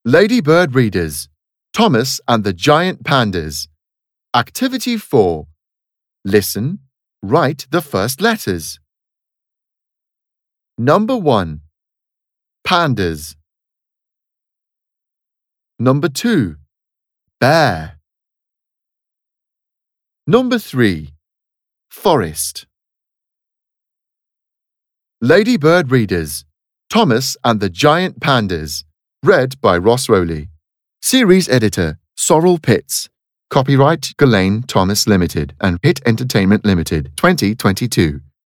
Ladybird readers, Thomas and the Giant Pandas. Activity 4. Listen, write the first letters. Number 1. Pandas. Number 2. Bear. Number 3. Forest. Ladybird readers, Thomas and the Giant Pandas. Read by Ross Rowley. Series editor, Sorrel Pitts. Copyright Ghislaine Thomas Limited and Pitt Entertainment Limited, 2022.